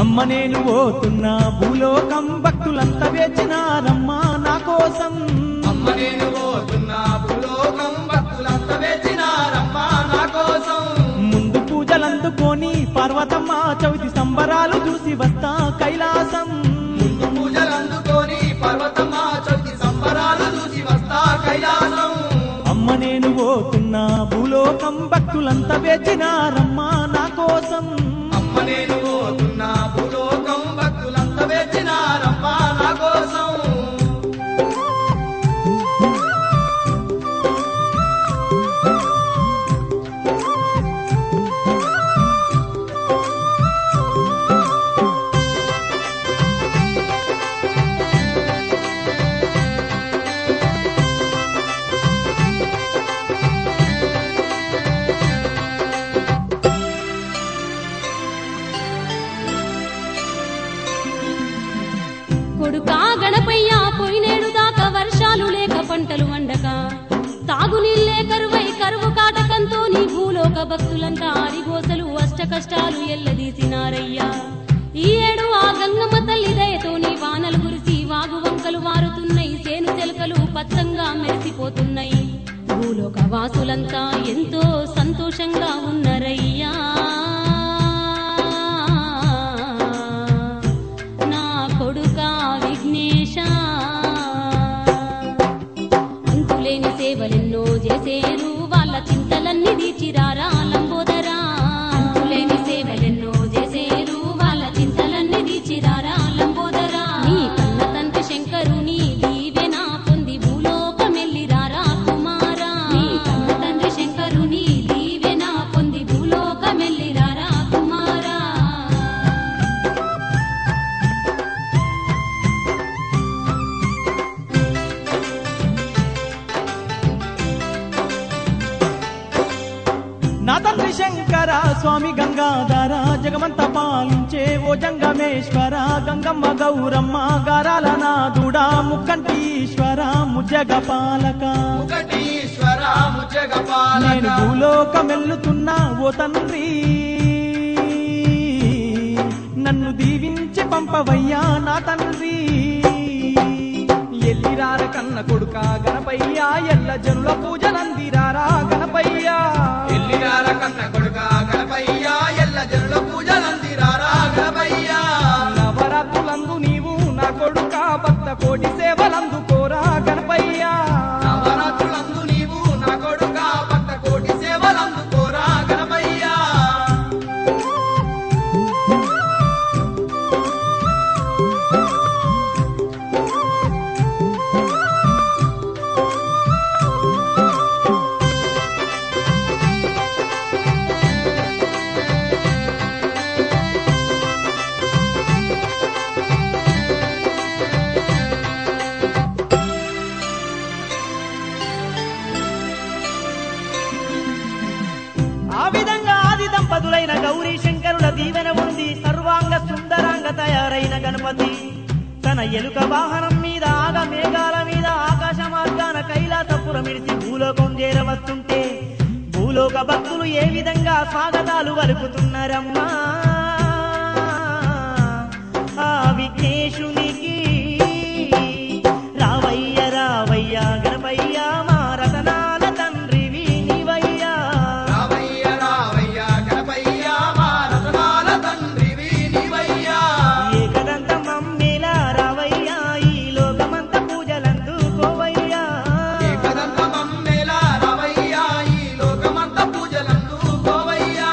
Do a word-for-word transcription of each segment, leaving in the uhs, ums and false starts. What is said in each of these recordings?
అమ్మ నేను పోతున్నా భూలోకం భక్తులంతా వేచినారమ్మా నా కోసం అమ్మ నేను పోతున్నా భూలోకం భక్తులంతా వేచినారమ్మా నా కోసం ముందు పూజలందుకొని పార్వతమ్మ చవితి సంబరాలు చూసి వస్తా కైలాసం ముందు పూజలందుకొని పార్వతమ్మ చవితి సంబరాలు చూసి వస్తా కైలాసం అమ్మ నేను పోతున్నా భూలోకం భక్తులంతా వేచినారమ్మా నా కోసం అమ్మ నేను పోతున్నా భూలోకం భక్తులంతా వేచినారమ్మా నా కోసం కొడుకా గణపయ్య పోయినేడు దాకా వర్షాలు లేక పంటలు వండక తాగునీళ్ళే కరువై కరువు కాటకంతో నీ భూలోక భక్తులంతా ఆరిగోసలు అష్ట కష్టాలు ఎల్లదీసినారయ్యా ఈ ఏడు ఆ గంగమ్మ తల్లి దయతో నీ వానలు కురిసి వాగు వంకలు వారుతున్నాయి సేను చెలకలు పచ్చంగా మెరిసిపోతున్నాయి భూలోక వాసులంతా ఎంతో సంతోషంగా ఉన్నారయ్యా సేవలెన్నో చేసేరు వాళ్ళ చింతలన్నీ తీర్చిరారా లంబోదరా అంతులేని సేవలెన్నో చేసేరు వాళ్ళ చింతలన్నీ తీర్చిరారా లంబోదరా నీ కన్న తండ్రి శంకరుని దీవెన పొంది భూలోకమెల్లిరారా కుమారా నీ కన్న తండ్రి శంకరుని దీవెన పొంది భూలోకమెల్లిరారా కుమారా నా తండ్రి శంకర స్వామి గంగాధర జగమంత పాలించే ఓ జంగమేశ్వర గంగమ్మ గౌరమ్మ గారాల నాదుడా ముక్కంటి ఈశ్వర ముజ్జగ పాలక ముకటీశ్వర ముజగ నేను పాలక భూలోకమెల్లుతున్నా ఓ తండ్రి నన్ను దీవించి పంపవయ్యా నా తండ్రి ఎల్లిరార కన్న కొడుక గణపయ్యా ఎల్ల జనుల పూజలందిరారా గణపయ్యా ఎల్లిరార కన్న కొడుక గణపయ్యా ఎల్ల జనుల పూజలందిరారా గణపయ్యా నవరాత్రులందు నీవు నా కొడుక భక్త కోటి సేవలందుకోరా గణపయ్యా నవరాత్రులందు నీవు నా కొడుక భక్త కోటి సేవలందుకోరా గణపయ్యా ఆ విధంగా ఆది దంపతులైన గౌరీ శంకరుల దీవెన ఉంది సర్వాంగ సుందరాంగ తయారైన గణపతి తన ఎలుక వాహనం మీద ఆగ మేఘాల మీద ఆకాశ మార్గాన కైలాసపురమిడిచి భూలోకం చేరవస్తుంటే భూలోక భక్తులు ఏ విధంగా స్వాగతాలు వలుకుతున్నారమ్మా ఆ విఘ్నేశునికి రావయ్య రావయ్య గణపయ్య మా రతనాల తండ్రివి నీవయ్యా రావయ్య రావయ్య గణపయ్యా మా రతనాల తండ్రివి నీవయ్యా ఏకదంత మమ్మేలా రావయ్యా ఈ లోకమంత పూజలందుకోవయ్యా ఏకదంత మమ్మేలా రావయ్యా ఈ లోకమంత పూజలందుకోవయ్యా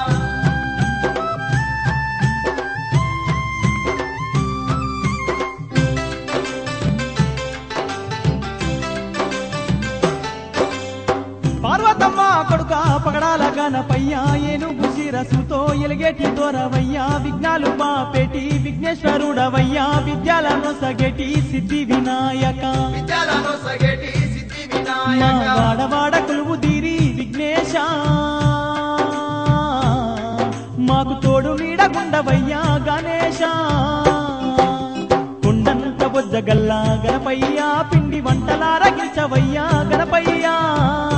పార్వతమ్మ కొడుక పగడాల గణపయ్యా ఏనుగు శిరసుతో ఎలిగేటి దొరవయ్యా విఘ్నాలు బాపేటి విఘ్నేశ్వరుడవయ్యా విద్యాలను సగేటి సిద్ధి వినాయక విద్యాలను సగేటి సిద్ధి మా వినాయక వాడవాడ కొలువు తీరి విఘ్నేశ మాకు తోడు నీడగుండవయ్యా గణేశ కొండంత బొజ్జగల్లా గణపయ్యా పిండి వంటలారగించవయ్యా గణపయ్యా